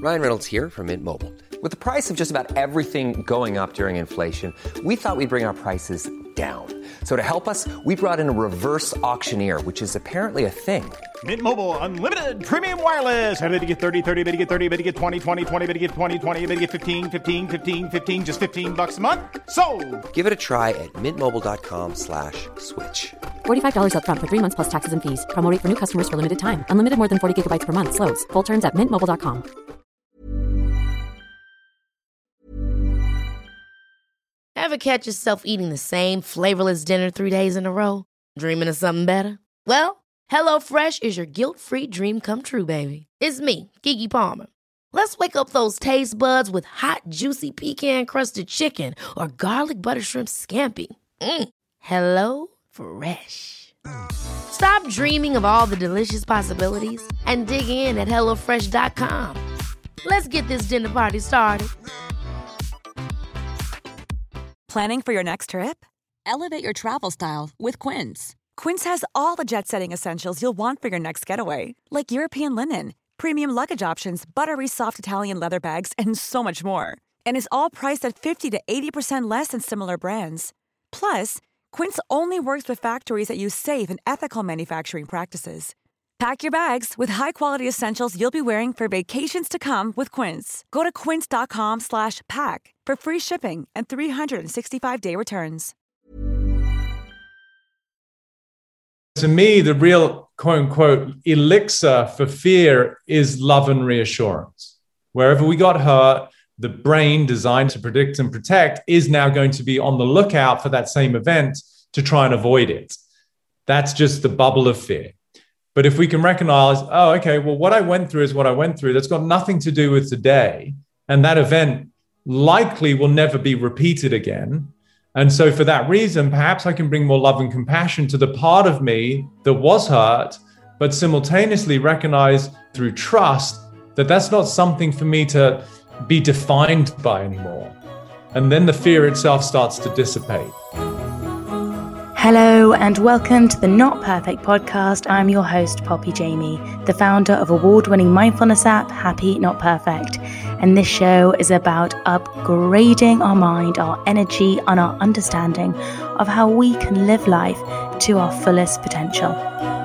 Ryan Reynolds here from Mint Mobile. With the price of just about everything going up during inflation, we thought we'd bring our prices down. So to help us, we brought in a reverse auctioneer, which is apparently a thing. Mint Mobile Unlimited Premium Wireless. How to get 30, 30, bit to get 30, bit to get 20, 20, 20, bit to get 20, 20, bit to get 15, 15, 15, 15, just $15 a month? Sold! Give it a try at mintmobile.com/switch. $45 up front for 3 months plus taxes and fees. Promo rate for new customers for limited time. Unlimited more than 40 gigabytes per month. Slows full terms at mintmobile.com. Ever catch yourself eating the same flavorless dinner 3 days in a row? Dreaming of something better? Well, HelloFresh is your guilt-free dream come true, baby. It's me, Keke Palmer. Let's wake up those taste buds with hot, juicy pecan-crusted chicken or garlic butter shrimp scampi. Hello Fresh. Stop dreaming of all the delicious possibilities and dig in at HelloFresh.com. Let's get this dinner party started. Planning for your next trip? Elevate your travel style with Quince. Quince has all the jet-setting essentials you'll want for your next getaway, like European linen, premium luggage options, buttery soft Italian leather bags, and so much more. And is all priced at 50 to 80% less than similar brands. Plus, Quince only works with factories that use safe and ethical manufacturing practices. Pack your bags with high-quality essentials you'll be wearing for vacations to come with Quince. Go to quince.com/pack for free shipping and 365-day returns. To me, the real quote-unquote elixir for fear is love and reassurance. Wherever we got hurt, the brain designed to predict and protect is now going to be on the lookout for that same event to try and avoid it. That's just the bubble of fear. But if we can recognize, oh, okay, well, what I went through is what I went through. That's got nothing to do with today. And that event likely will never be repeated again. And so for that reason, perhaps I can bring more love and compassion to the part of me that was hurt, but simultaneously recognize through trust that that's not something for me to be defined by anymore. And then the fear itself starts to dissipate. Hello and welcome to the Not Perfect podcast. I'm your host, Poppy Jamie, the founder of award-winning mindfulness app, Happy Not Perfect. And this show is about upgrading our mind, our energy, and our understanding of how we can live life to our fullest potential.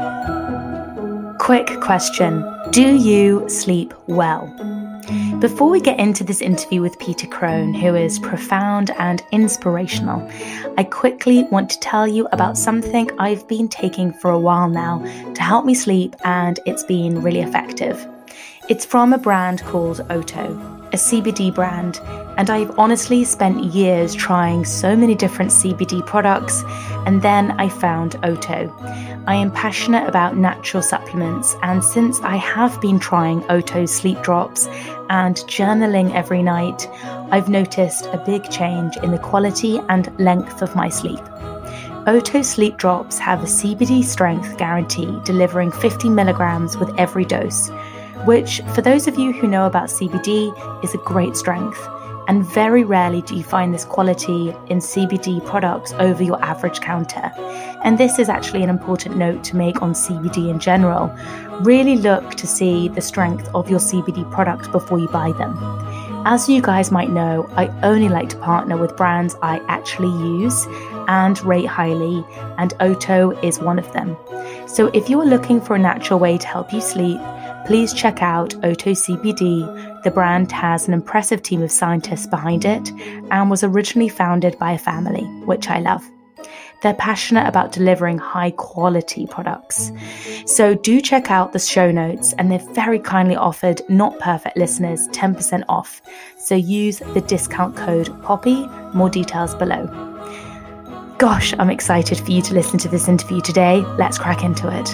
Quick question. Do you sleep well? Before we get into this interview with Peter Crone, who is profound and inspirational, I quickly want to tell you about something I've been taking for a while now to help me sleep, and it's been really effective. It's from a brand called Oto, a CBD brand, and I've honestly spent years trying so many different CBD products, and then I found Oto. I am passionate about natural supplements, and since I have been trying Oto sleep drops and journaling every night, I've noticed a big change in the quality and length of my sleep. Oto sleep drops have a CBD strength guarantee, delivering 50 milligrams with every dose, which, for those of you who know about CBD, is a great strength. And very rarely do you find this quality in CBD products over your average counter. And this is actually an important note to make on CBD in general. Really look to see the strength of your CBD products before you buy them. As you guys might know, I only like to partner with brands I actually use and rate highly, and Oto is one of them. So if you are looking for a natural way to help you sleep, please check out Oto CBD. The brand has an impressive team of scientists behind it and was originally founded by a family, which I love. They're passionate about delivering high quality products. So do check out the show notes, and they've very kindly offered Not Perfect listeners 10% off. So use the discount code POPPY, more details below. Gosh, I'm excited for you to listen to this interview today. Let's crack into it.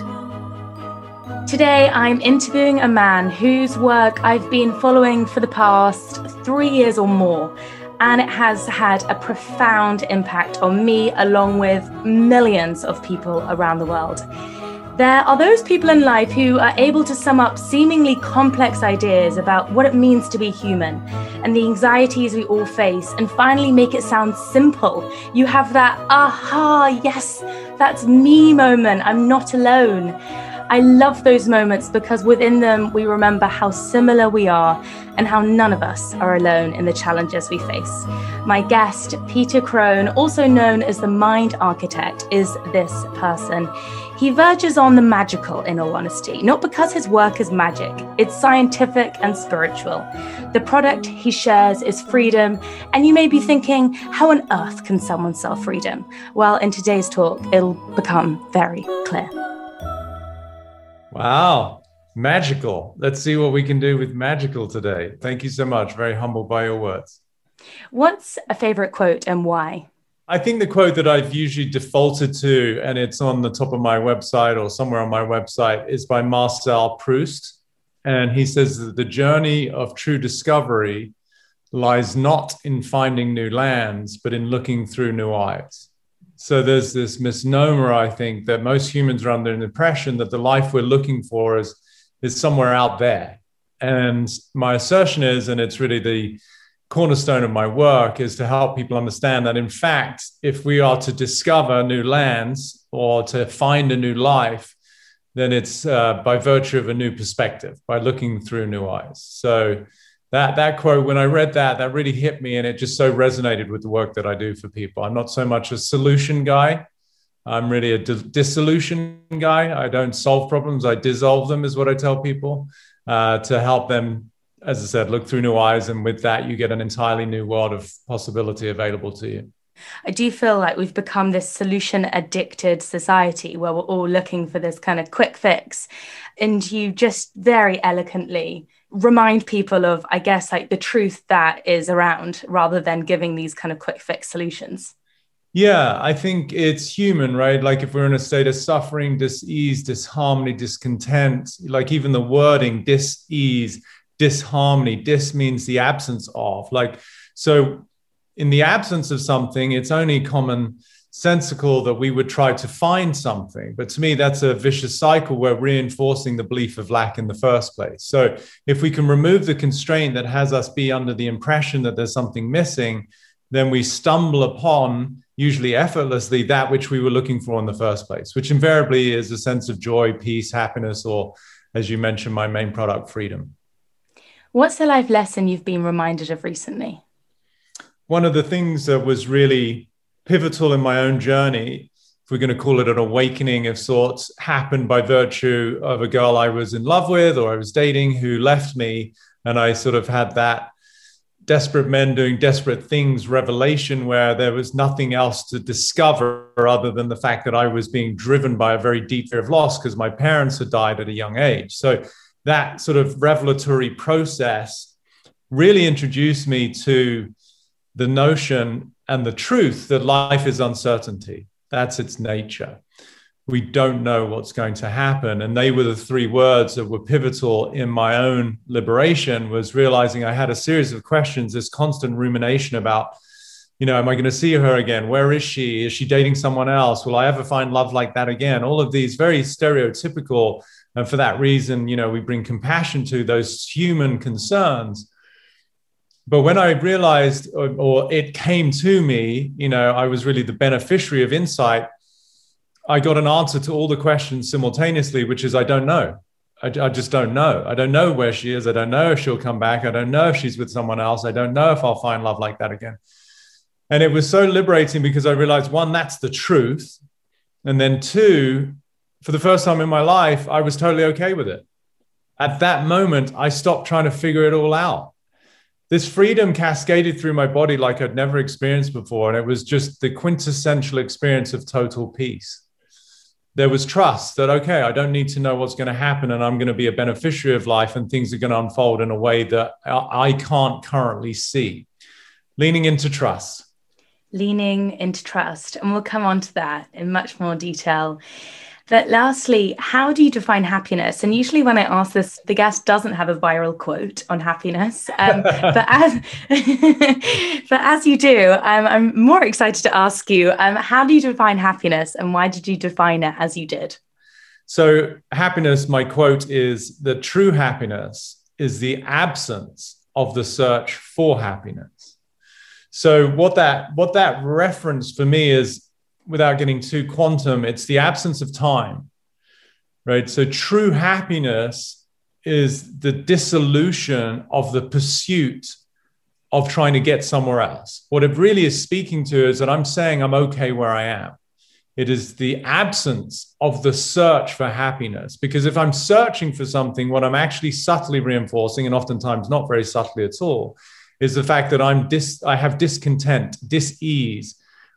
Today, I'm interviewing a man whose work I've been following for the past 3 years or more, and it has had a profound impact on me along with millions of people around the world. There are those people in life who are able to sum up seemingly complex ideas about what it means to be human and the anxieties we all face and finally make it sound simple. You have that, aha, yes, that's me moment, I'm not alone. I love those moments because within them, we remember how similar we are and how none of us are alone in the challenges we face. My guest, Peter Crone, also known as the Mind Architect, is this person. He verges on the magical, in all honesty, not because his work is magic. It's scientific and spiritual. The product he shares is freedom, and you may be thinking, how on earth can someone sell freedom? Well, in today's talk, it'll become very clear. Wow, magical. Let's see what we can do with magical today. Thank you so much. Very humbled by your words. What's a favorite quote and why? I think the quote that I've usually defaulted to, and it's on the top of my website or somewhere on my website, is by Marcel Proust. And he says that the journey of true discovery lies not in finding new lands, but in looking through new eyes. So there's this misnomer, I think, that most humans are under an impression that the life we're looking for is somewhere out there. And my assertion is, and it's really the cornerstone of my work, is to help people understand that, in fact, if we are to discover new lands or to find a new life, then it's by virtue of a new perspective, by looking through new eyes. So that quote, when I read that really hit me, and it just so resonated with the work that I do for people. I'm not so much a solution guy. I'm really a dissolution guy. I don't solve problems. I dissolve them, is what I tell people, to help them, as I said, look through new eyes. And with that, you get an entirely new world of possibility available to you. I do feel like we've become this solution addicted society where we're all looking for this kind of quick fix. And you just very elegantly remind people of, I guess, like the truth that is around rather than giving these kind of quick fix solutions. Yeah, I think it's human, right? Like if we're in a state of suffering, dis-ease, disharmony, discontent, like even the wording, dis-ease, disharmony, dis means the absence of. Like, so in the absence of something, it's only commonsensical that we would try to find something. But to me, that's a vicious cycle where reinforcing the belief of lack in the first place. So if we can remove the constraint that has us be under the impression that there's something missing, then we stumble upon, usually effortlessly, that which we were looking for in the first place, which invariably is a sense of joy, peace, happiness, or, as you mentioned, my main product, freedom. What's the life lesson you've been reminded of recently? One of the things that was really pivotal in my own journey, if we're going to call it an awakening of sorts, happened by virtue of a girl I was in love with or I was dating who left me. And I sort of had that desperate men doing desperate things revelation where there was nothing else to discover other than the fact that I was being driven by a very deep fear of loss because my parents had died at a young age. So that sort of revelatory process really introduced me to the notion and the truth that life is uncertainty. That's its nature. We don't know what's going to happen. And they were the three words that were pivotal in my own liberation, was realizing I had a series of questions, this constant rumination about, am I going to see her again? Where is she? Is she dating someone else? Will I ever find love like that again? All of these very stereotypical, and for that reason, we bring compassion to those human concerns. But when I realized, or it came to me, I was really the beneficiary of insight. I got an answer to all the questions simultaneously, which is I don't know. I just don't know. I don't know where she is. I don't know if she'll come back. I don't know if she's with someone else. I don't know if I'll find love like that again. And it was so liberating because I realized, one, that's the truth. And then two, for the first time in my life, I was totally okay with it. At that moment, I stopped trying to figure it all out. This freedom cascaded through my body like I'd never experienced before. And it was just the quintessential experience of total peace. There was trust that, okay, I don't need to know what's going to happen and I'm going to be a beneficiary of life and things are going to unfold in a way that I can't currently see. Leaning into trust. Leaning into trust. And we'll come on to that in much more detail. But lastly, how do you define happiness? And usually when I ask this, the guest doesn't have a viral quote on happiness. But as you do, I'm more excited to ask you, how do you define happiness and why did you define it as you did? So happiness, my quote is that true happiness is the absence of the search for happiness. So what that reference for me is, without getting too quantum, it's the absence of time. right? So true happiness is the dissolution of the pursuit of trying to get somewhere else. What it really is speaking to is that I'm saying I'm okay where I am. It is the absence of the search for happiness. Because if I'm searching for something, what I'm actually subtly reinforcing, and oftentimes not very subtly at all, is the fact that I have discontent, dis-ease,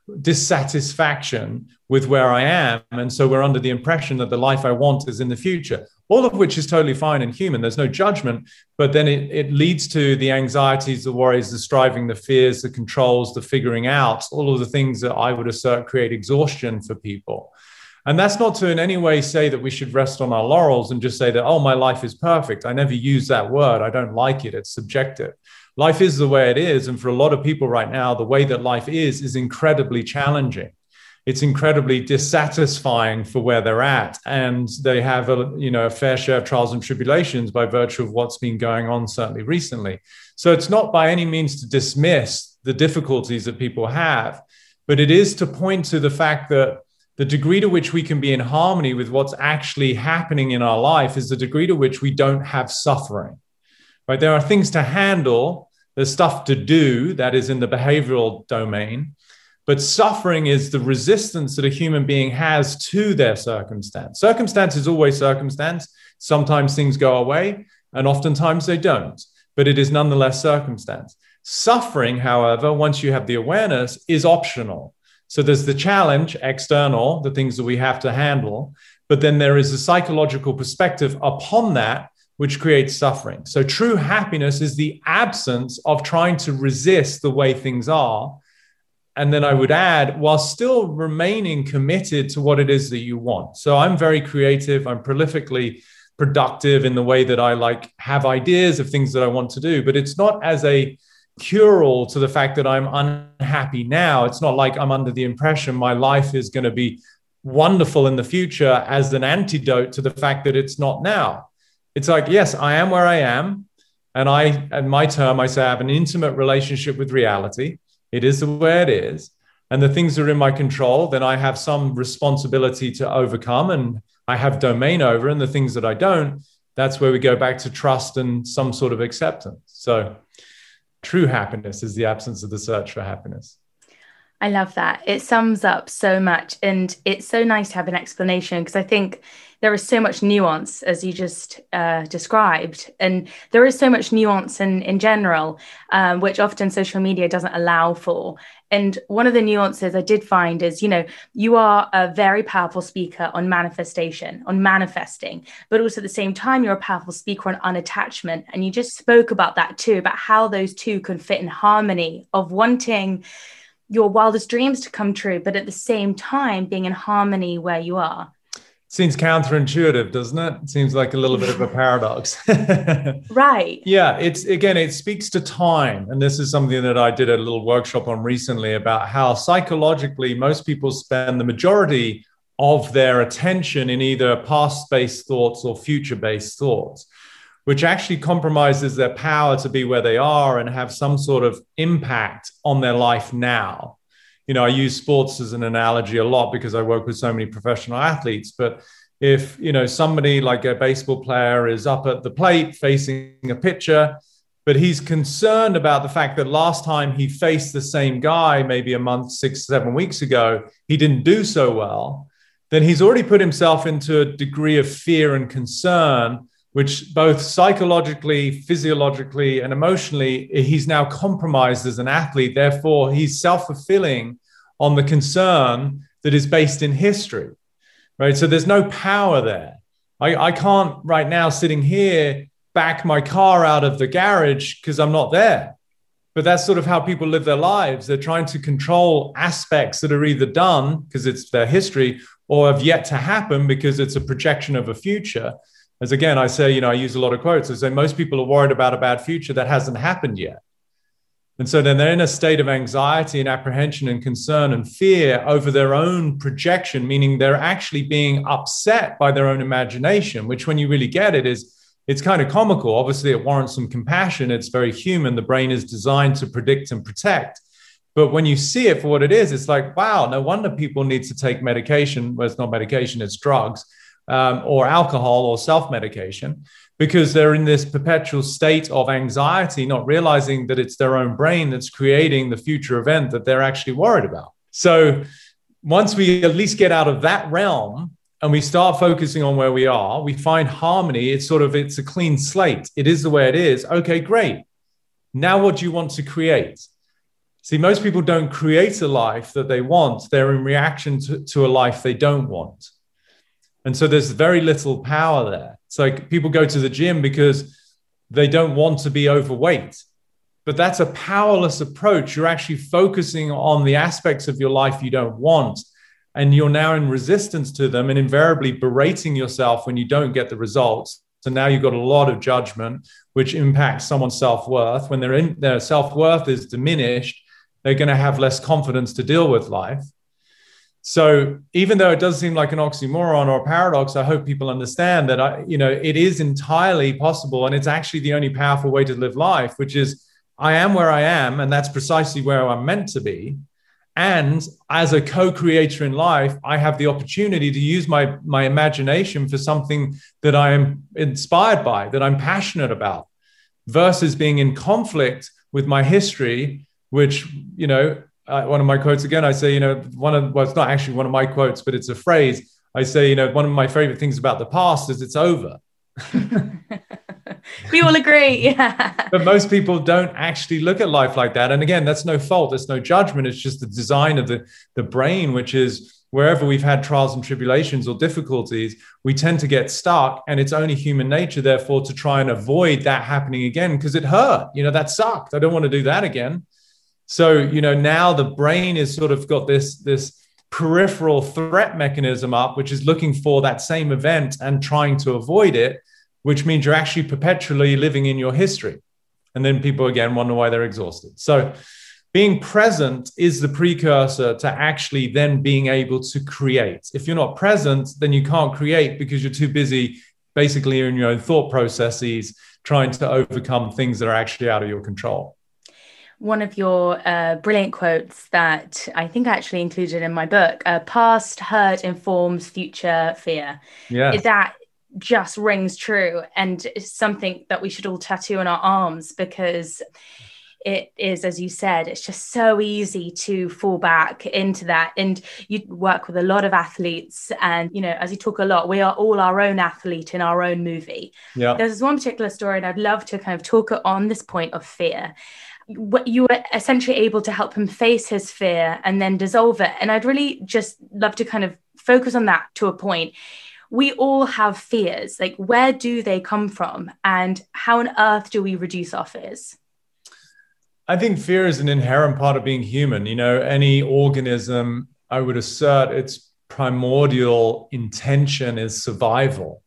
dissatisfaction with where I am. And so we're under the impression that the life I want is in the future, all of which is totally fine and human. There's no judgment, but then it leads to the anxieties, the worries, the striving, the fears, the controls, the figuring out, all of the things that I would assert create exhaustion for people. And that's not to in any way say that we should rest on our laurels and just say that, oh, my life is perfect. I never use that word. I don't like it. It's subjective. Life is the way it is. And for a lot of people right now, the way that life is incredibly challenging. It's incredibly dissatisfying for where they're at. And they have a fair share of trials and tribulations by virtue of what's been going on, certainly recently. So it's not by any means to dismiss the difficulties that people have, but it is to point to the fact that the degree to which we can be in harmony with what's actually happening in our life is the degree to which we don't have suffering. Right? There are things to handle, there's stuff to do that is in the behavioral domain, but suffering is the resistance that a human being has to their circumstance. Circumstance is always circumstance. Sometimes things go away, and oftentimes they don't, but it is nonetheless circumstance. Suffering, however, once you have the awareness, is optional. So there's the challenge, external, the things that we have to handle, but then there is a psychological perspective upon that, which creates suffering. So true happiness is the absence of trying to resist the way things are. And then I would add, while still remaining committed to what it is that you want. So I'm very creative. I'm prolifically productive in the way that I have ideas of things that I want to do, but it's not as a cure-all to the fact that I'm unhappy now. It's not like I'm under the impression my life is going to be wonderful in the future as an antidote to the fact that it's not now. It's like, yes, I am where I am. And in my term, I say I have an intimate relationship with reality. It is the way it is. And the things that are in my control, then I have some responsibility to overcome and I have domain over. And the things that I don't, that's where we go back to trust and some sort of acceptance. So true happiness is the absence of the search for happiness. I love that. It sums up so much. And it's so nice to have an explanation because I think there is so much nuance, as you just described. And there is so much nuance in general, which often social media doesn't allow for. And one of the nuances I did find is, you are a very powerful speaker on manifestation, on manifesting, but also at the same time, you're a powerful speaker on unattachment. And you just spoke about that too, about how those two can fit in harmony of wanting your wildest dreams to come true, but at the same time, being in harmony where you are. Seems counterintuitive, doesn't it? It seems like a little bit of a paradox. Right. Yeah, it speaks to time. And this is something that I did a little workshop on recently about how psychologically most people spend the majority of their attention in either past-based thoughts or future-based thoughts, which actually compromises their power to be where they are and have some sort of impact on their life now. I use sports as an analogy a lot because I work with so many professional athletes. But if, somebody like a baseball player is up at the plate facing a pitcher, but he's concerned about the fact that last time he faced the same guy, maybe a month, 6, 7 weeks ago, he didn't do so well, then he's already put himself into a degree of fear and concern, which both psychologically, physiologically, and emotionally, he's now compromised as an athlete. Therefore, he's self-fulfilling on the concern that is based in history, right? So there's no power there. I can't right now sitting here back my car out of the garage because I'm not there. But that's sort of how people live their lives. They're trying to control aspects that are either done because it's their history or have yet to happen because it's a projection of a future. As again, I say, I use a lot of quotes. I say most people are worried about a bad future that hasn't happened yet. And so then they're in a state of anxiety and apprehension and concern and fear over their own projection, meaning they're actually being upset by their own imagination, which when you really get it it's kind of comical. Obviously, it warrants some compassion. It's very human. The brain is designed to predict and protect. But when you see it for what it is, it's like, wow, no wonder people need to take medication. Well, it's not medication, it's drugs. or alcohol or self-medication, because they're in this perpetual state of anxiety, not realizing that it's their own brain that's creating the future event that they're actually worried about. So once we at least get out of that realm and we start focusing on where we are, we find harmony. It's a clean slate. It is the way it is. Okay, great. Now what do you want to create? See, most people don't create a life that they want. They're in reaction to a life they don't want. And so there's very little power there. It's like people go to the gym because they don't want to be overweight. But that's a powerless approach. You're actually focusing on the aspects of your life you don't want. And you're now in resistance to them and invariably berating yourself when you don't get the results. So now you've got a lot of judgment, which impacts someone's self-worth. When their self-worth is diminished, they're going to have less confidence to deal with life. So even though it does seem like an oxymoron or a paradox, I hope people understand that it is entirely possible, and it's actually the only powerful way to live life, which is I am where I am, and that's precisely where I'm meant to be. And as a co-creator in life, I have the opportunity to use my imagination for something that I am inspired by, that I'm passionate about, versus being in conflict with my history, which, one of my quotes again, I say, it's not actually one of my quotes, but it's a phrase. I say, one of my favorite things about the past is it's over. We all agree. Yeah. But most people don't actually look at life like that. And again, that's no fault. It's no judgment. It's just the design of the brain, which is wherever we've had trials and tribulations or difficulties, we tend to get stuck. And it's only human nature, therefore, to try and avoid that happening again because it hurt. That sucked. I don't want to do that again. So, now the brain is sort of got this peripheral threat mechanism up, which is looking for that same event and trying to avoid it, which means you're actually perpetually living in your history. And then people, again, wonder why they're exhausted. So being present is the precursor to actually then being able to create. If you're not present, then you can't create because you're too busy basically in your own thought processes, trying to overcome things that are actually out of your control. One of your brilliant quotes that I think I actually included in my book, past hurt informs future fear. Yeah. That just rings true, and it's something that we should all tattoo on our arms, because it is, as you said, it's just so easy to fall back into that. And you work with a lot of athletes, and as you talk a lot, we are all our own athlete in our own movie. Yeah. There's this one particular story, and I'd love to kind of talk on this point of fear. You were essentially able to help him face his fear and then dissolve it. And I'd really just love to kind of focus on that to a point. We all have fears. Like, where do they come from? And how on earth do we reduce our fears? I think fear is an inherent part of being human. Any organism, I would assert its primordial intention is survival.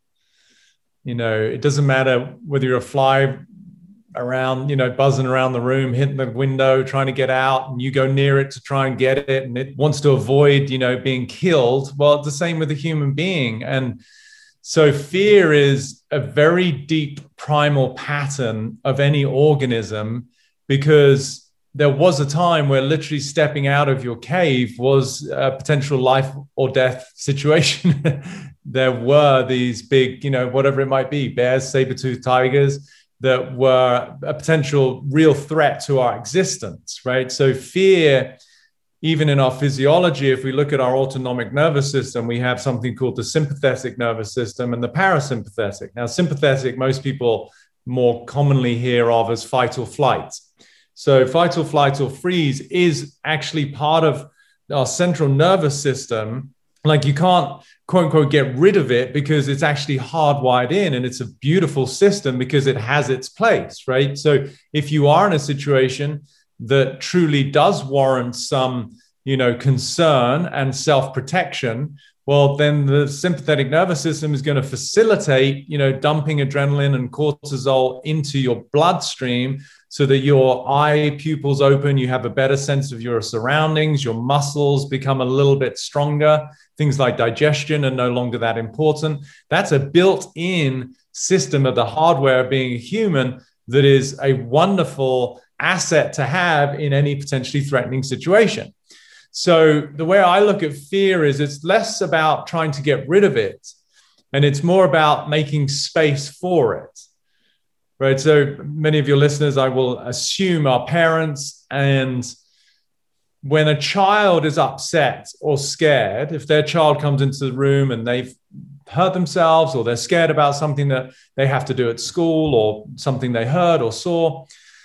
It doesn't matter whether you're a fly around, buzzing around the room, hitting the window, trying to get out, and you go near it to try and get it, and it wants to avoid, being killed. Well, it's the same with a human being. And so fear is a very deep primal pattern of any organism, because there was a time where literally stepping out of your cave was a potential life or death situation. There were these big, whatever it might be, bears, saber-toothed tigers, that were a potential real threat to our existence, right? So fear, even in our physiology, if we look at our autonomic nervous system, we have something called the sympathetic nervous system and the parasympathetic. Now, sympathetic, most people more commonly hear of as fight or flight. So fight or flight or freeze is actually part of our central nervous system. Like, you can't, quote unquote, get rid of it because it's actually hardwired in, and it's a beautiful system because it has its place, right? So if you are in a situation that truly does warrant some, concern and self-protection, well, then the sympathetic nervous system is going to facilitate, dumping adrenaline and cortisol into your bloodstream so that your eye pupils open, you have a better sense of your surroundings, your muscles become a little bit stronger. Things like digestion are no longer that important. That's a built-in system of the hardware of being a human that is a wonderful asset to have in any potentially threatening situation. So the way I look at fear is it's less about trying to get rid of it And it's more about making space for it, right? So many of your listeners, I will assume, are parents. And when a child is upset or scared, if their child comes into the room and they've hurt themselves, or they're scared about something that they have to do at school, or something they heard or saw,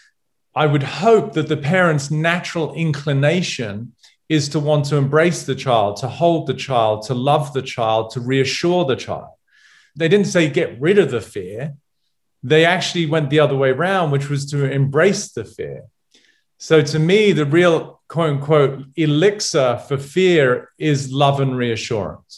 I would hope that the parent's natural inclination is to want to embrace the child, to hold the child, to love the child, to reassure the child. They didn't say get rid of the fear. They actually went the other way around, which was to embrace the fear. So to me, the real quote unquote elixir for fear is love and reassurance.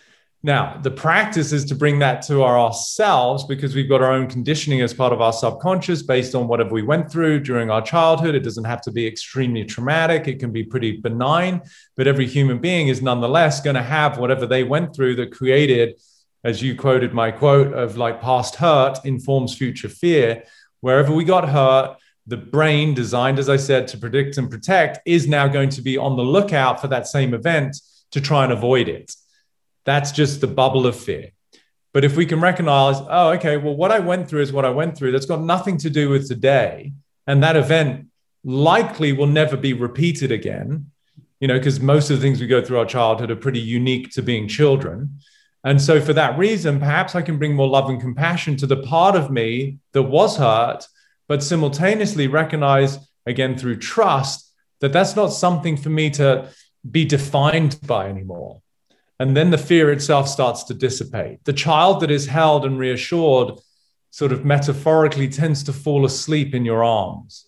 Now, the practice is to bring that to ourselves, because we've got our own conditioning as part of our subconscious based on whatever we went through during our childhood. It doesn't have to be extremely traumatic. It can be pretty benign, but every human being is nonetheless going to have whatever they went through that created, as you quoted my quote of like, past hurt informs future fear. Wherever we got hurt, the brain, designed, as I said, to predict and protect, is now going to be on the lookout for that same event to try and avoid it. That's just the bubble of fear. But if we can recognize, oh, okay, well, what I went through is what I went through. That's got nothing to do with today. And that event likely will never be repeated again, because most of the things we go through our childhood are pretty unique to being children. And so for that reason, perhaps I can bring more love and compassion to the part of me that was hurt, but simultaneously recognize, again, through trust, that that's not something for me to be defined by anymore. And then the fear itself starts to dissipate. The child that is held and reassured sort of metaphorically tends to fall asleep in your arms.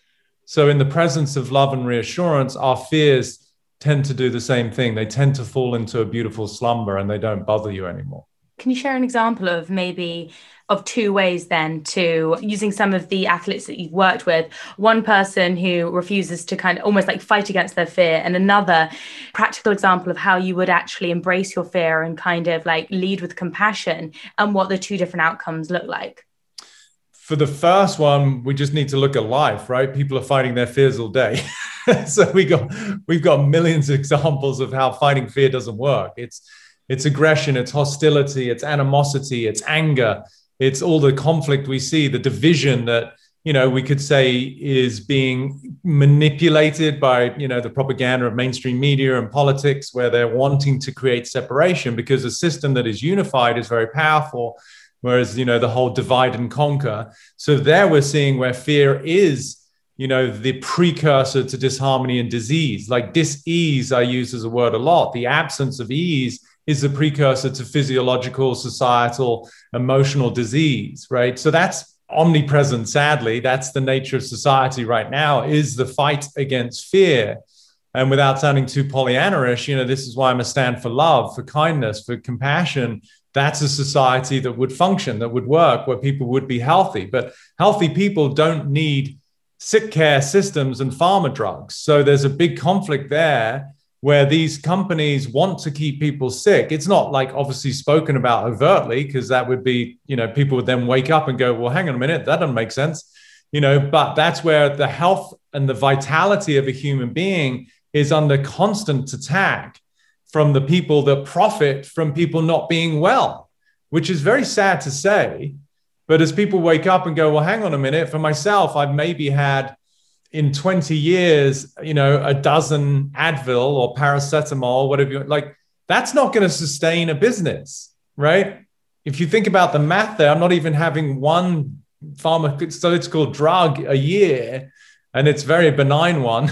So in the presence of love and reassurance, our fears tend to do the same thing. They tend to fall into a beautiful slumber and they don't bother you anymore. Can you share an example of maybe of two ways then to using some of the athletes that you've worked with, one person who refuses to kind of almost like fight against their fear, and another practical example of how you would actually embrace your fear and kind of like lead with compassion, and what the two different outcomes look like? For the first one, we just need to look at life, right? People are fighting their fears all day. So we've got millions of examples of how fighting fear doesn't work. It's aggression, it's hostility, it's animosity, it's anger. It's all the conflict we see, the division that, we could say is being manipulated by, the propaganda of mainstream media and politics, where they're wanting to create separation, because a system that is unified is very powerful, whereas, the whole divide and conquer. So there we're seeing where fear is, the precursor to disharmony and disease. Like dis-ease, I use as a word a lot. The absence of ease is the precursor to physiological, societal, emotional disease, right? So that's omnipresent, sadly. That's the nature of society right now, is the fight against fear. And without sounding too Pollyanna-ish, this is why I'm a stand for love, for kindness, for compassion. That's a society that would function, that would work, where people would be healthy. But healthy people don't need sick care systems and pharma drugs. So there's a big conflict there, where these companies want to keep people sick. It's not like obviously spoken about overtly, because that would be, people would then wake up and go, well, hang on a minute, that doesn't make sense. But that's where the health and the vitality of a human being is under constant attack from the people that profit from people not being well, which is very sad to say. But as people wake up and go, well, hang on a minute, for myself, I've maybe had in 20 years, a dozen Advil or paracetamol, whatever, that's not going to sustain a business, right? If you think about the math there, I'm not even having one pharmaceutical drug a year, and it's a very benign one,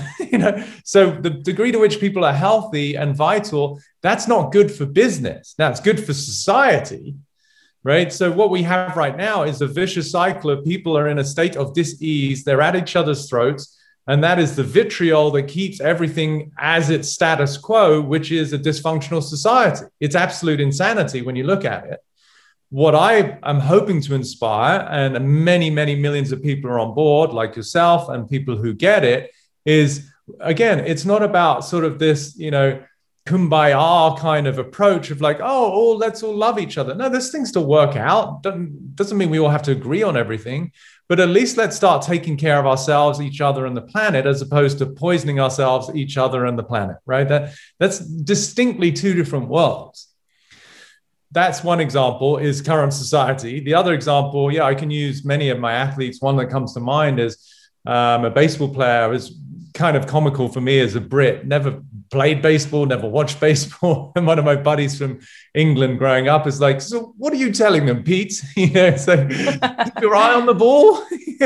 So the degree to which people are healthy and vital, that's not good for business. Now, it's good for society, right? So what we have right now is a vicious cycle of people are in a state of dis-ease. They're at each other's throats. And that is the vitriol that keeps everything as its status quo, which is a dysfunctional society. It's absolute insanity when you look at it. What I am hoping to inspire, and many, many millions of people are on board, like yourself and people who get it, is, again, it's not about sort of this, kumbaya kind of approach of like, let's all love each other. No, there's things to work out. Doesn't mean we all have to agree on everything, but at least let's start taking care of ourselves, each other, and the planet, as opposed to poisoning ourselves, each other, and the planet, right? That's distinctly two different worlds. that's one example, is current society. The other example, yeah, I can use many of my athletes. One that comes to mind is a baseball player. It was kind of comical for me as a Brit, never played baseball, never watched baseball. And one of my buddies from England growing up is like, so what are you telling them, Pete? You know, it's like, keep your eye on the ball.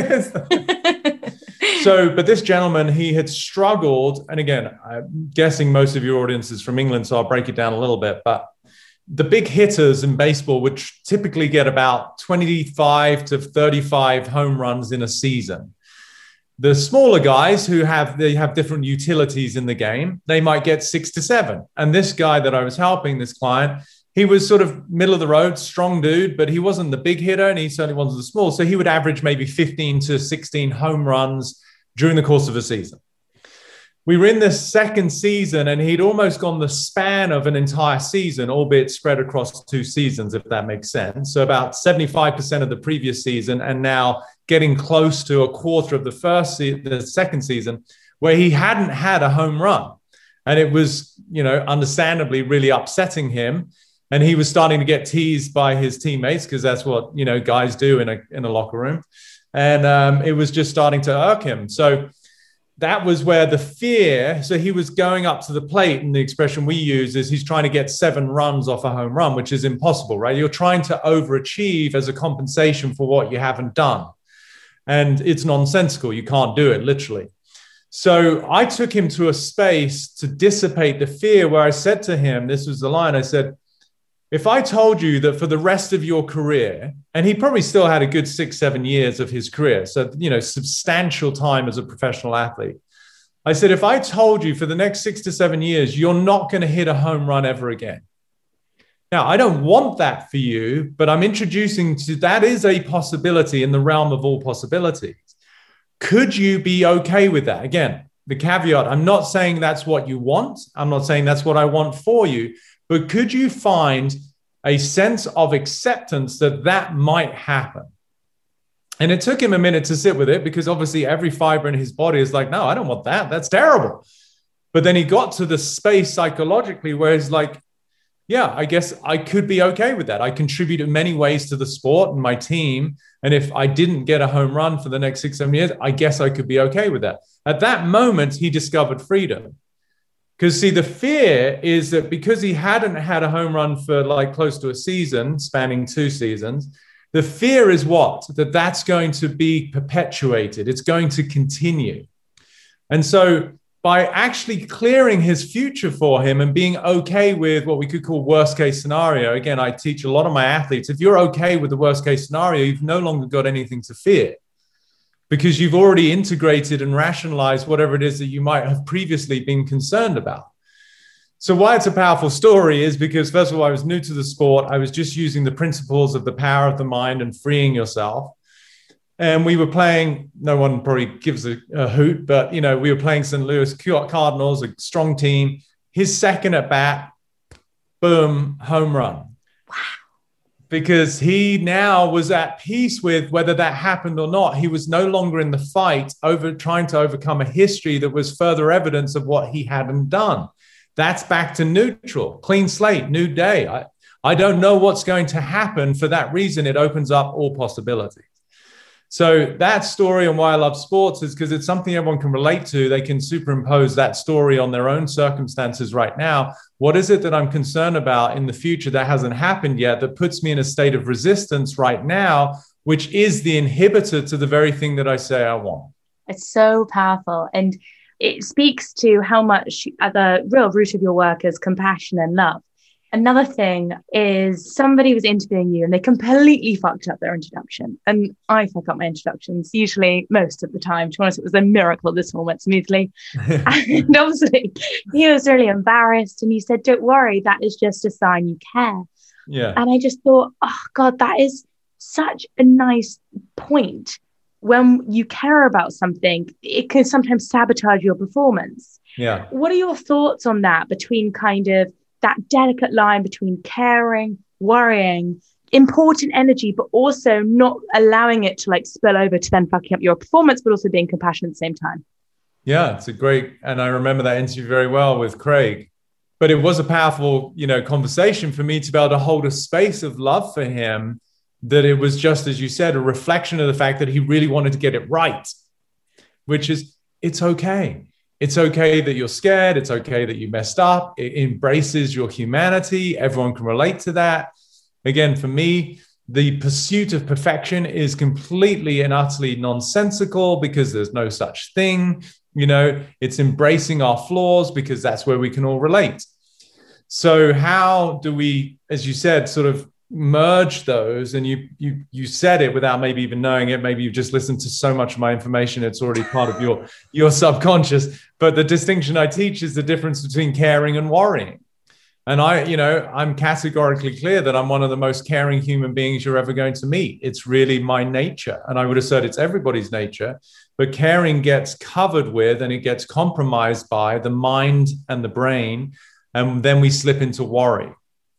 So, but this gentleman, he had struggled. And again, I'm guessing most of your audience is from England, so I'll break it down a little bit. But the big hitters in baseball would typically get about 25 to 35 home runs in a season. The smaller guys who have different utilities in the game, they might get 6 to 7. And this guy that I was helping, this client, he was sort of middle of the road, strong dude, but he wasn't the big hitter and he certainly wasn't the small. So he would average maybe 15 to 16 home runs during the course of a season. We were in the second season and he'd almost gone the span of an entire season, albeit spread across 2 seasons, if that makes sense. So about 75% of the previous season and now getting close to a quarter of the second season where he hadn't had a home run. And it was, you know, understandably really upsetting him. And he was starting to get teased by his teammates because that's what, you know, guys do in a locker room. And it was just starting to irk him. So that was where the fear, so he was going up to the plate, and the expression we use is he's trying to get 7 runs off a home run, which is impossible, right? You're trying to overachieve as a compensation for what you haven't done. And it's nonsensical. You can't do it, literally. So I took him to a space to dissipate the fear where I said to him, this was the line, I said, if I told you that for the rest of your career, and he probably still had a good 6-7 years of his career, so, you know, substantial time as a professional athlete. I said, if I told you for the next 6 to 7 years, you're not going to hit a home run ever again. Now, I don't want that for you, but I'm introducing to that is a possibility in the realm of all possibilities. Could you be okay with that? Again, the caveat, I'm not saying that's what you want. I'm not saying that's what I want for you. But could you find a sense of acceptance that that might happen? And it took him a minute to sit with it because obviously every fiber in his body is like, no, I don't want that. That's terrible. But then he got to the space psychologically where he's like, yeah, I guess I could be okay with that. I contribute in many ways to the sport and my team. And if I didn't get a home run for the next 6-7 years, I guess I could be okay with that. At that moment, he discovered freedom. Because see, the fear is that because he hadn't had a home run for like close to a season, spanning 2 seasons, the fear is what? That that's going to be perpetuated. It's going to continue. And so by actually clearing his future for him and being okay with what we could call worst case scenario, again, I teach a lot of my athletes, if you're okay with the worst case scenario, you've no longer got anything to fear. Because you've already integrated and rationalized whatever it is that you might have previously been concerned about. So why it's a powerful story is because, first of all, I was new to the sport. I was just using the principles of the power of the mind and freeing yourself. And we were playing, no one probably gives a hoot, but, you know, we were playing St. Louis Cardinals, a strong team. His second at bat, boom, home run. Because he now was at peace with whether that happened or not. He was no longer in the fight over trying to overcome a history that was further evidence of what he hadn't done. That's back to neutral, clean slate, new day. I don't know what's going to happen. For that reason, it opens up all possibilities. So that story and why I love sports is because it's something everyone can relate to. They can superimpose that story on their own circumstances right now. What is it that I'm concerned about in the future that hasn't happened yet that puts me in a state of resistance right now, which is the inhibitor to the very thing that I say I want? It's so powerful. And it speaks to how much at the real root of your work is compassion and love. Another thing is somebody was interviewing you and they completely fucked up their introduction. And I fuck up my introductions, usually most of the time. To be honest, it was a miracle this one went smoothly. And obviously he was really embarrassed and he said, don't worry, that is just a sign you care. Yeah. And I just thought, oh God, that is such a nice point. When you care about something, it can sometimes sabotage your performance. Yeah. What are your thoughts on that between kind of that delicate line between caring, worrying, important energy, but also not allowing it to like spill over to then fucking up your performance, but also being compassionate at the same time? Yeah, it's a great, and I remember that interview very well with Craig. But it was a powerful, conversation for me to be able to hold a space of love for him, that it was just, as you said, a reflection of the fact that he really wanted to get it right, which is, it's okay. It's okay that you're scared. It's okay that you messed up. It embraces your humanity. Everyone can relate to that. Again, for me, the pursuit of perfection is completely and utterly nonsensical, because there's no such thing. It's embracing our flaws, because that's where we can all relate. So how do we, as you said, sort of merge those? And you said it without maybe even knowing it. Maybe you've just listened to so much of my information, it's already part of your subconscious. But the distinction I teach is the difference between caring and worrying. And I'm categorically clear that I'm one of the most caring human beings you're ever going to meet. It's really my nature. And I would assert it's everybody's nature. But caring gets covered with, and it gets compromised by, the mind and the brain. And then we slip into worry.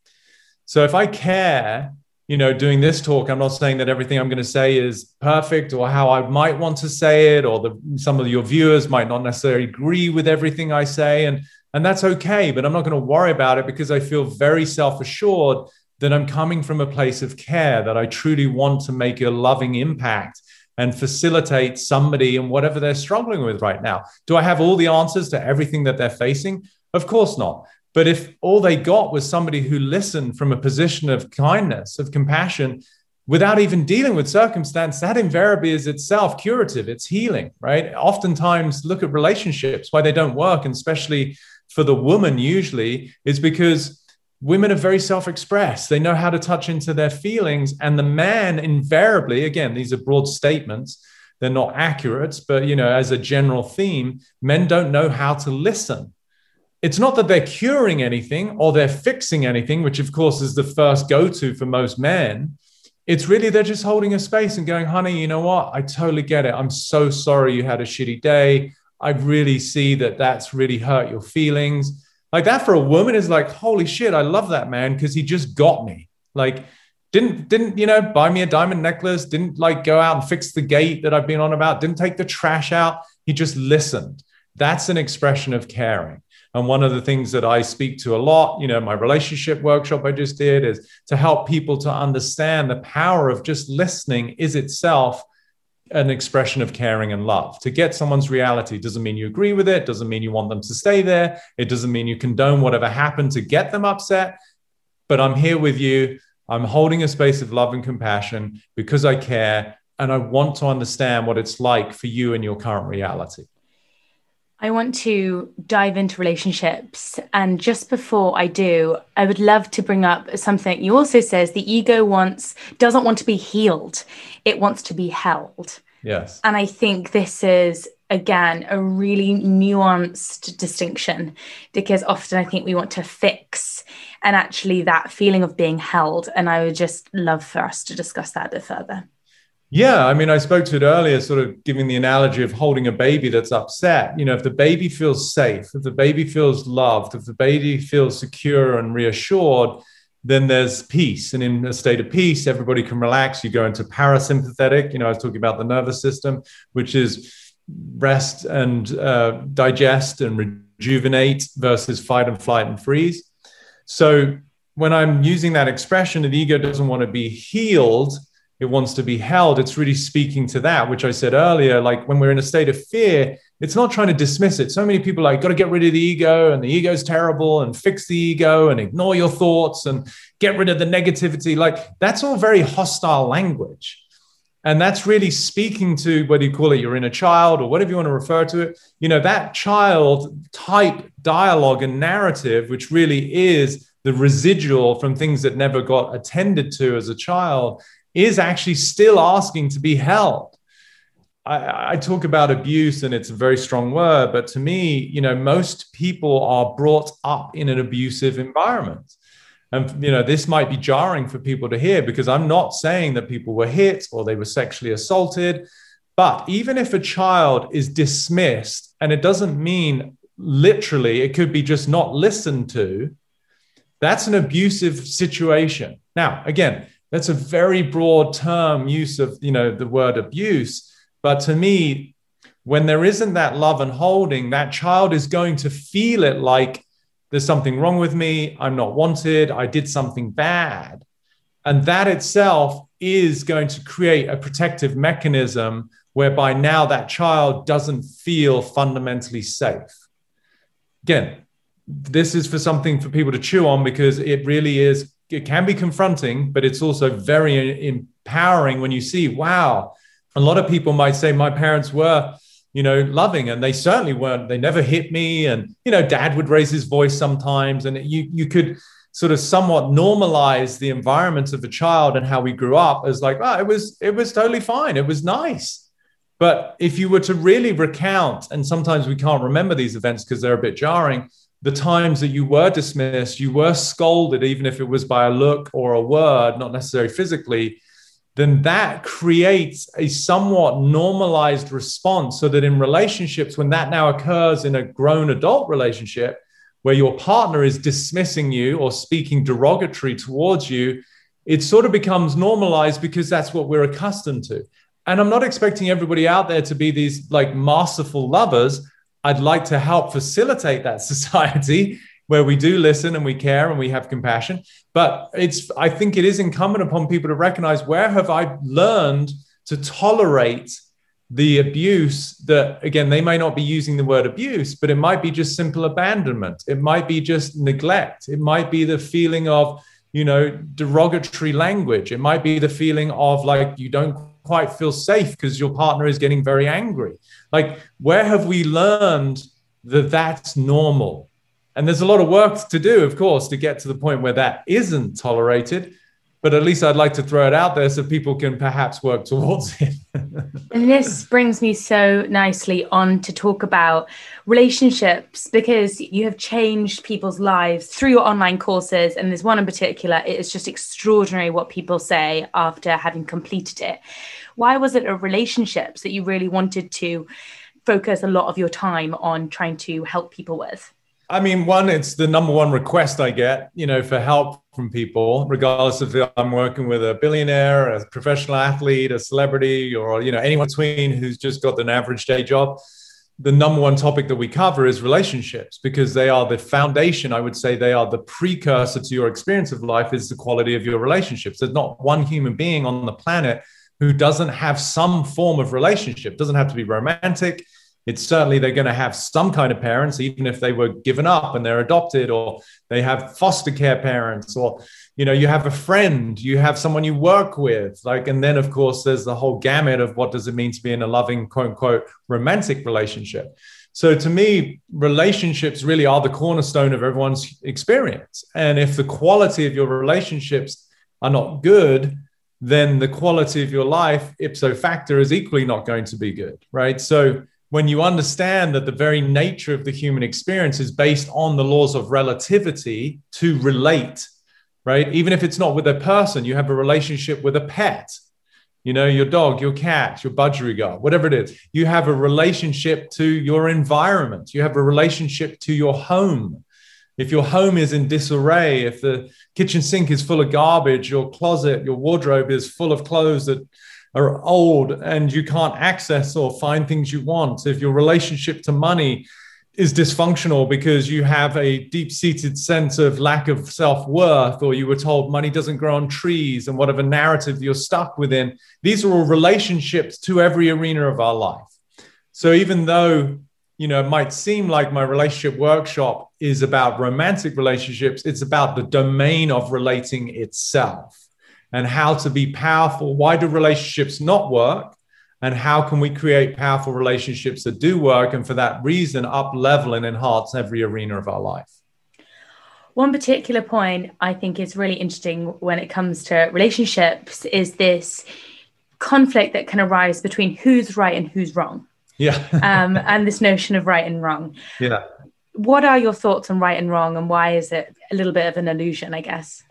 So if I care, doing this talk, I'm not saying that everything I'm going to say is perfect or how I might want to say it, or some of your viewers might not necessarily agree with everything I say. And that's okay, but I'm not going to worry about it, because I feel very self-assured that I'm coming from a place of care, that I truly want to make a loving impact and facilitate somebody in whatever they're struggling with right now. Do I have all the answers to everything that they're facing? Of course not. But if all they got was somebody who listened from a position of kindness, of compassion, without even dealing with circumstance, that invariably is itself curative. It's healing, right? Oftentimes, look at relationships, why they don't work, and especially for the woman usually, is because women are very self-expressed. They know how to touch into their feelings. And the man invariably, again, these are broad statements, they're not accurate, but as a general theme, men don't know how to listen. It's not that they're curing anything or they're fixing anything, which of course is the first go-to for most men. It's really, they're just holding a space and going, honey, you know what? I totally get it. I'm so sorry you had a shitty day. I really see that that's really hurt your feelings. Like that for a woman is like, holy shit, I love that man, because he just got me. Like didn't buy me a diamond necklace, didn't go out and fix the gate that I've been on about, didn't take the trash out. He just listened. That's an expression of caring. And one of the things that I speak to a lot, my relationship workshop I just did, is to help people to understand the power of just listening is itself an expression of caring and love. To get someone's reality doesn't mean you agree with it, doesn't mean you want them to stay there. It doesn't mean you condone whatever happened to get them upset. But I'm here with you. I'm holding a space of love and compassion because I care, and I want to understand what it's like for you in your current reality. I want to dive into relationships. And just before I do, I would love to bring up something you also says: the ego doesn't want to be healed. It wants to be held. Yes. And I think this is, again, a really nuanced distinction, because often I think we want to fix, and actually that feeling of being held. And I would just love for us to discuss that a bit further. Yeah, I mean, I spoke to it earlier, sort of giving the analogy of holding a baby that's upset. If the baby feels safe, if the baby feels loved, if the baby feels secure and reassured, then there's peace. And in a state of peace, everybody can relax. You go into parasympathetic. I was talking about the nervous system, which is rest and digest and rejuvenate versus fight and flight and freeze. So when I'm using that expression, the ego doesn't want to be healed. It wants to be held. It's really speaking to that, which I said earlier, like when we're in a state of fear, it's not trying to dismiss it. So many people are like, got to get rid of the ego, and the ego is terrible, and fix the ego and ignore your thoughts and get rid of the negativity. Like that's all very hostile language. And that's really speaking to, whether you call it your inner child or whatever you want to refer to it, that child type dialogue and narrative, which really is the residual from things that never got attended to as a child, is actually still asking to be held. I talk about abuse, and it's a very strong word, but to me, most people are brought up in an abusive environment. And, this might be jarring for people to hear, because I'm not saying that people were hit or they were sexually assaulted. But even if a child is dismissed, and it doesn't mean literally, it could be just not listened to, that's an abusive situation. Now, again, that's a very broad term use of, the word abuse. But to me, when there isn't that love and holding, that child is going to feel it like there's something wrong with me, I'm not wanted, I did something bad. And that itself is going to create a protective mechanism whereby now that child doesn't feel fundamentally safe. Again, this is for something for people to chew on, because it really is, it can be confronting, but it's also very empowering when you see, wow, a lot of people might say my parents were, loving, and they certainly weren't. They never hit me. And, dad would raise his voice sometimes. And you could sort of somewhat normalize the environment of a child and how we grew up as like, it was totally fine. It was nice. But if you were to really recount, and sometimes we can't remember these events because they're a bit jarring, the times that you were dismissed, you were scolded, even if it was by a look or a word, not necessarily physically, then that creates a somewhat normalized response, so that in relationships, when that now occurs in a grown adult relationship where your partner is dismissing you or speaking derogatory towards you, it sort of becomes normalized because that's what we're accustomed to. And I'm not expecting everybody out there to be these like masterful lovers. I'd like to help facilitate that society where we do listen and we care and we have compassion. But I think it is incumbent upon people to recognize, where have I learned to tolerate the abuse that, again, they may not be using the word abuse, but it might be just simple abandonment. It might be just neglect. It might be the feeling of, derogatory language. It might be the feeling of like, you don't quite feel safe because your partner is getting very angry. Like, where have we learned that that's normal? And there's a lot of work to do, of course, to get to the point where that isn't tolerated. But at least I'd like to throw it out there so people can perhaps work towards it. And this brings me so nicely on to talk about relationships, because you have changed people's lives through your online courses. And there's one in particular, it is just extraordinary what people say after having completed it. Why was it relationships that you really wanted to focus a lot of your time on trying to help people with? I mean, one, it's the number one request I get, for help from people, regardless if I'm working with a billionaire, a professional athlete, a celebrity, or, anyone between who's just got an average day job. The number one topic that we cover is relationships, because they are the foundation. I would say they are the precursor to your experience of life, is the quality of your relationships. There's not one human being on the planet who doesn't have some form of relationship. It doesn't have to be romantic. It's certainly they're going to have some kind of parents, even if they were given up and they're adopted, or they have foster care parents, or, you have a friend, you have someone you work with, and then of course there's the whole gamut of what does it mean to be in a loving, quote unquote, romantic relationship. So to me, relationships really are the cornerstone of everyone's experience. And if the quality of your relationships are not good, then the quality of your life, ipso facto, is equally not going to be good, right? So when you understand that the very nature of the human experience is based on the laws of relativity to relate, right? Even if it's not with a person, you have a relationship with a pet, your dog, your cat, your budgerigar, whatever it is. You have a relationship to your environment. You have a relationship to your home. If your home is in disarray, if the kitchen sink is full of garbage, your closet, your wardrobe is full of clothes that are old and you can't access or find things you want, if your relationship to money is dysfunctional because you have a deep-seated sense of lack of self-worth, or you were told money doesn't grow on trees, and whatever narrative you're stuck within, these are all relationships to every arena of our life. So even though, it might seem like my relationship workshop is about romantic relationships, it's about the domain of relating itself. And how to be powerful. Why do relationships not work? And how can we create powerful relationships that do work? And for that reason, up level and enhance every arena of our life. One particular point I think is really interesting when it comes to relationships is this conflict that can arise between who's right and who's wrong. Yeah. And this notion of right and wrong. Yeah. What are your thoughts on right and wrong, and why is it a little bit of an illusion, I guess?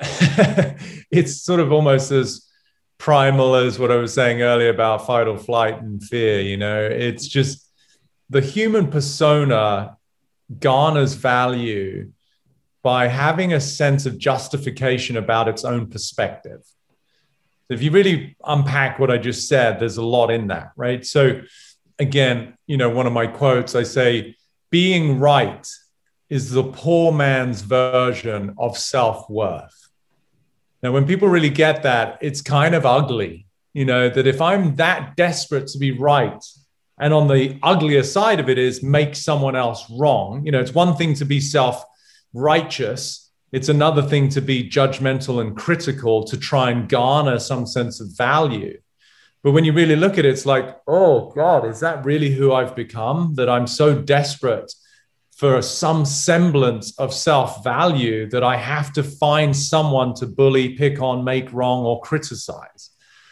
It's sort of almost as primal as what I was saying earlier about fight or flight and fear. It's just the human persona garners value by having a sense of justification about its own perspective. If you really unpack what I just said, there's a lot in that, right? So again, one of my quotes, I say, being right is the poor man's version of self-worth. Now, when people really get that, it's kind of ugly, that if I'm that desperate to be right, and on the uglier side of it is make someone else wrong. It's one thing to be self-righteous. It's another thing to be judgmental and critical to try and garner some sense of value. But when you really look at it, it's like, oh God, is that really who I've become? That I'm so desperate for some semblance of self-value that I have to find someone to bully, pick on, make wrong, or criticize.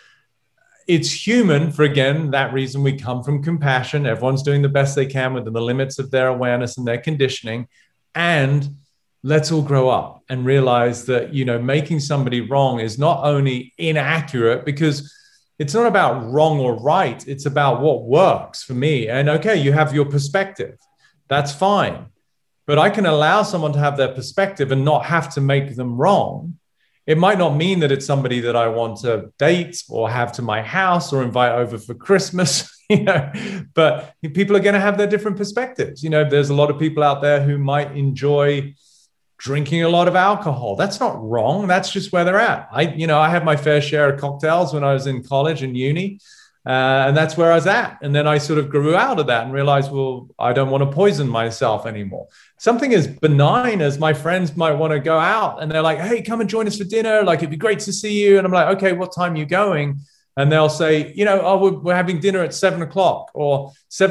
It's human for, again, that reason we come from compassion. Everyone's doing the best they can within the limits of their awareness and their conditioning. And let's all grow up and realize that, making somebody wrong is not only inaccurate, because it's not about wrong or right. It's about what works for me. And okay, you have your perspective. That's fine. But I can allow someone to have their perspective and not have to make them wrong. It might not mean that it's somebody that I want to date or have to my house or invite over for Christmas, but people are going to have their different perspectives. There's a lot of people out there who might enjoy drinking a lot of alcohol. That's not wrong. That's just where they're at. I had my fair share of cocktails when I was in college and uni, and that's where I was at. And then I sort of grew out of that and realized, well, I don't want to poison myself anymore. Something as benign as my friends might want to go out and they're like, hey, come and join us for dinner. Like, it'd be great to see you. And I'm like, okay, what time are you going? And they'll say, we're having dinner at 7:00 or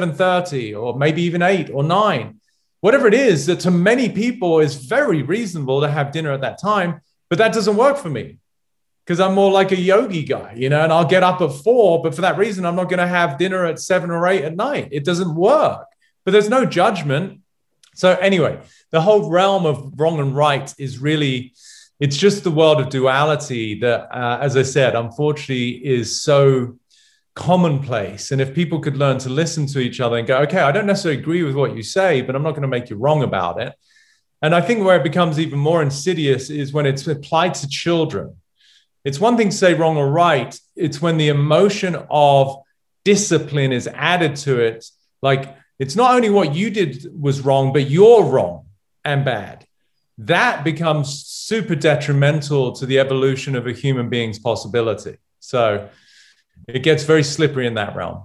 7:30 or maybe even 8 or 9. Whatever it is, that to many people is very reasonable to have dinner at that time, but that doesn't work for me because I'm more like a yogi guy, and I'll get up at 4, but for that reason, I'm not going to have dinner at 7 or 8 at night. It doesn't work, but there's no judgment. So anyway, the whole realm of wrong and right is really, it's just the world of duality that, as I said, unfortunately is so commonplace. And if people could learn to listen to each other and go, okay, I don't necessarily agree with what you say, but I'm not going to make you wrong about it. And I think where it becomes even more insidious is when it's applied to children. It's one thing to say wrong or right. It's when the emotion of discipline is added to it. Like, it's not only what you did was wrong, but you're wrong and bad. That becomes super detrimental to the evolution of a human being's possibility. So it gets very slippery in that realm.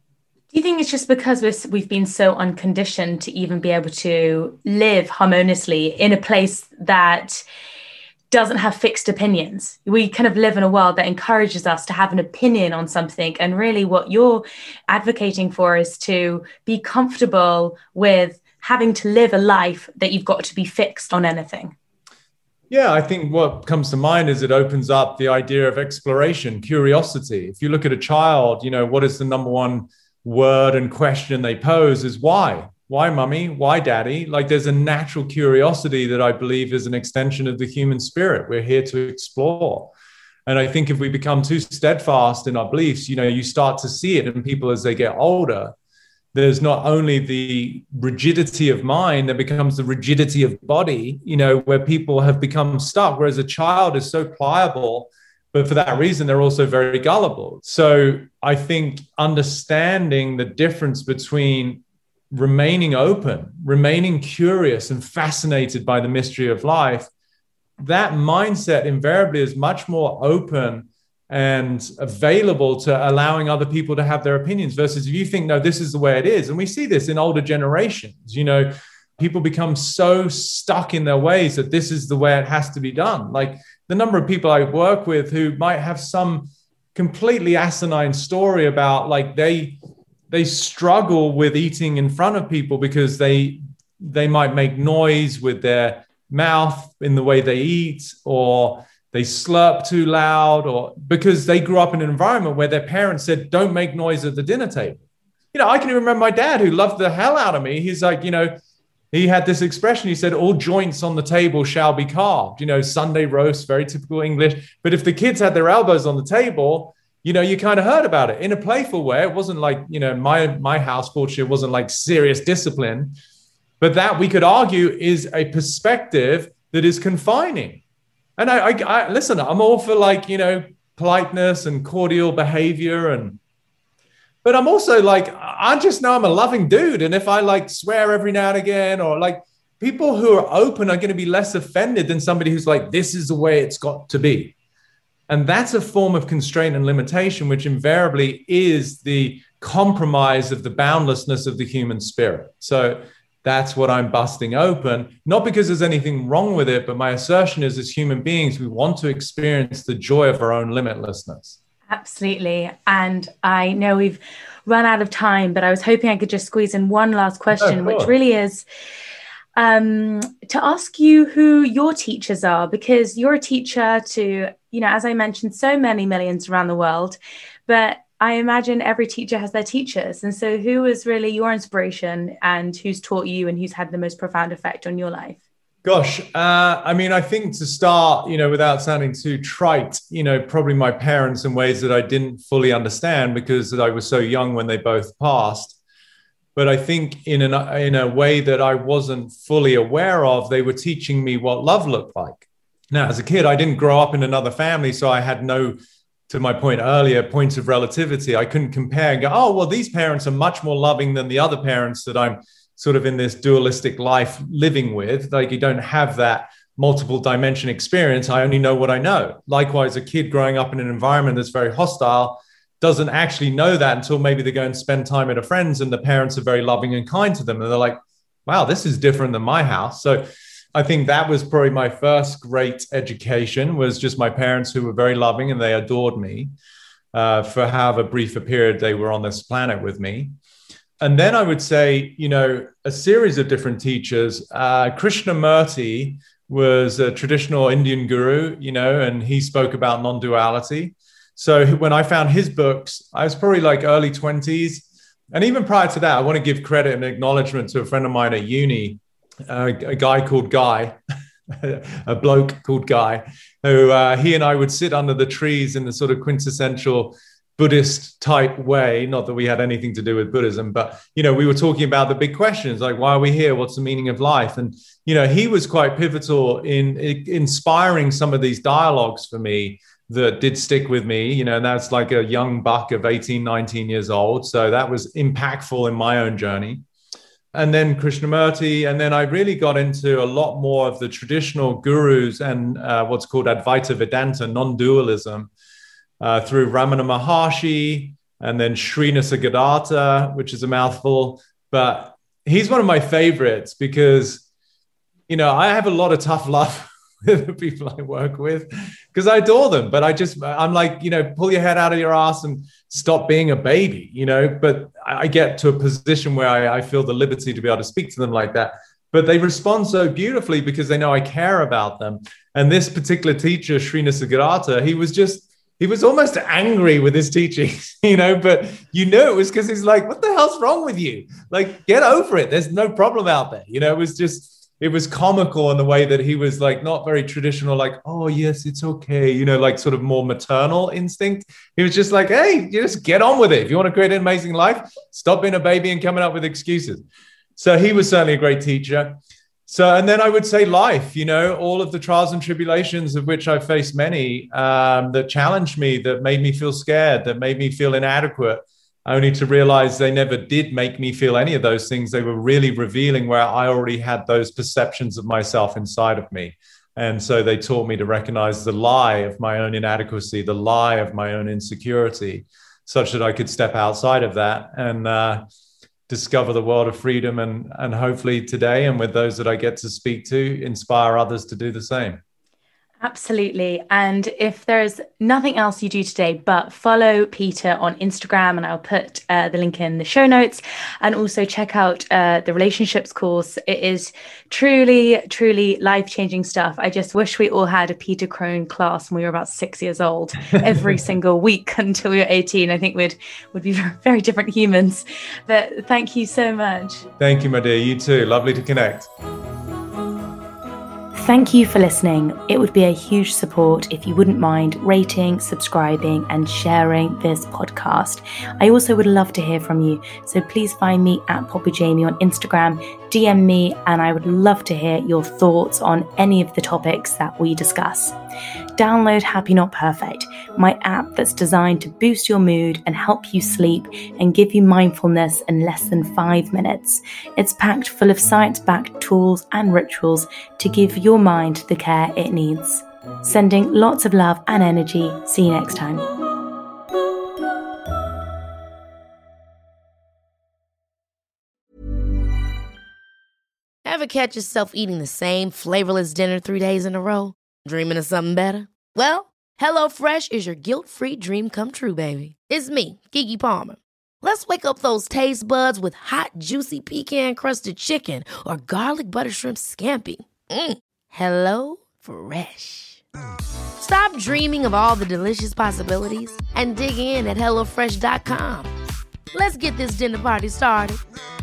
Do you think it's just because we've been so unconditioned to even be able to live harmoniously in a place that doesn't have fixed opinions? We kind of live in a world that encourages us to have an opinion on something. And really what you're advocating for is to be comfortable with having to live a life that you've got to be fixed on anything. Yeah, I think what comes to mind is it opens up the idea of exploration, curiosity. If you look at a child, what is the number one word and question they pose is why? Why, mummy? Why, daddy? Like, there's a natural curiosity that I believe is an extension of the human spirit. We're here to explore. And I think if we become too steadfast in our beliefs, you start to see it in people as they get older. There's not only the rigidity of mind, there becomes the rigidity of body, where people have become stuck, whereas a child is so pliable, but for that reason, they're also very gullible. So I think understanding the difference between remaining open, remaining curious and fascinated by the mystery of life, that mindset invariably is much more open and available to allowing other people to have their opinions versus if you think, no, this is the way it is. And we see this in older generations, people become so stuck in their ways that this is the way it has to be done. Like the number of people I work with who might have some completely asinine story about like they struggle with eating in front of people because they might make noise with their mouth in the way they eat, or they slurp too loud, or because they grew up in an environment where their parents said, don't make noise at the dinner table. I can even remember my dad, who loved the hell out of me. He's like, he had this expression. He said, all joints on the table shall be carved, Sunday roast, very typical English. But if the kids had their elbows on the table, you kind of heard about it in a playful way. It wasn't like, my house, fortunately, wasn't like serious discipline, but that we could argue is a perspective that is confining. And I listen, I'm all for like, politeness and cordial behavior. But I'm also like, I just know I'm a loving dude. And if I like swear every now and again, or like, people who are open are going to be less offended than somebody who's like, this is the way it's got to be. And that's a form of constraint and limitation, which invariably is the compromise of the boundlessness of the human spirit. So that's what I'm busting open, not because there's anything wrong with it, but my assertion is, as human beings, we want to experience the joy of our own limitlessness. Absolutely. And I know we've run out of time, but I was hoping I could just squeeze in one last question, which really is to ask you who your teachers are, because you're a teacher to, as I mentioned, so many millions around the world, but I imagine every teacher has their teachers. And so who is really your inspiration and who's taught you and who's had the most profound effect on your life? Gosh, I think to start, without sounding too trite, probably my parents in ways that I didn't fully understand because I was so young when they both passed. But I think in a way that I wasn't fully aware of, they were teaching me what love looked like. Now, as a kid, I didn't grow up in another family, so I had no, to my point earlier, points of relativity. I couldn't compare and go, oh, well, these parents are much more loving than the other parents that I'm sort of in this dualistic life living with. Like, you don't have that multiple dimension experience. I only know what I know. Likewise, a kid growing up in an environment that's very hostile doesn't actually know that until maybe they go and spend time at a friend's and the parents are very loving and kind to them. And they're like, wow, this is different than my house. So I think that was probably my first great education, was just my parents who were very loving and they adored me for however brief a period they were on this planet with me. And then I would say, a series of different teachers. Krishnamurti was a traditional Indian guru, and he spoke about non-duality. So when I found his books, I was probably like early 20s. And even prior to that, I want to give credit and acknowledgement to a friend of mine at uni, a guy called Guy, a bloke called Guy, who he and I would sit under the trees in the sort of quintessential Buddhist type way. Not that we had anything to do with Buddhism, but, we were talking about the big questions, like, why are we here? What's the meaning of life? And, he was quite pivotal in inspiring some of these dialogues for me that did stick with me, and that's like a young buck of 18, 19 years old. So that was impactful in my own journey. And then Krishnamurti, and then I really got into a lot more of the traditional gurus and what's called Advaita Vedanta, non-dualism, through Ramana Maharshi, and then Sri Nisargadatta, which is a mouthful. But he's one of my favorites because, I have a lot of tough love with the people I work with because I adore them. But I'm like, pull your head out of your ass and stop being a baby, but I get to a position where I feel the liberty to be able to speak to them like that. But they respond so beautifully because they know I care about them. And this particular teacher, Sri Nisargadatta, he was almost angry with his teaching, but it was because he's like, what the hell's wrong with you? Like, get over it. There's no problem out there. It was comical in the way that he was like, not very traditional, like, oh yes, it's okay. Like sort of more maternal instinct. He was just like, hey, you just get on with it. If you want to create an amazing life, stop being a baby and coming up with excuses. So he was certainly a great teacher. So, and then I would say life, all of the trials and tribulations of which I faced many that challenged me, that made me feel scared, that made me feel inadequate, only to realize they never did make me feel any of those things. They were really revealing where I already had those perceptions of myself inside of me. And so they taught me to recognize the lie of my own inadequacy, the lie of my own insecurity, such that I could step outside of that and discover the world of freedom and hopefully today, and with those that I get to speak to, inspire others to do the same. Absolutely. And if there's nothing else you do today, but follow Peter on Instagram, and I'll put the link in the show notes, and also check out the relationships course. It is truly, truly life-changing stuff. I just wish we all had a Peter Crone class when we were about 6 years old every single week until we were 18. I think we'd be very different humans. But thank you so much. Thank you, my dear. You too. Lovely to connect. Thank you for listening. It would be a huge support if you wouldn't mind rating, subscribing, and sharing this podcast. I also would love to hear from you. So please find me at Poppy Jamie on Instagram, DM me, and I would love to hear your thoughts on any of the topics that we discuss. Download Happy Not Perfect, my app that's designed to boost your mood and help you sleep and give you mindfulness in less than 5 minutes. It's packed full of science-backed tools and rituals to give your mind the care it needs. Sending lots of love and energy. See you next time. Ever catch yourself eating the same flavorless dinner 3 days in a row? Dreaming of something better? Well, HelloFresh is your guilt-free dream come true, baby. It's me, Keke Palmer. Let's wake up those taste buds with hot, juicy pecan-crusted chicken or garlic butter shrimp scampi. Hello Fresh. Stop dreaming of all the delicious possibilities and dig in at HelloFresh.com. Let's get this dinner party started.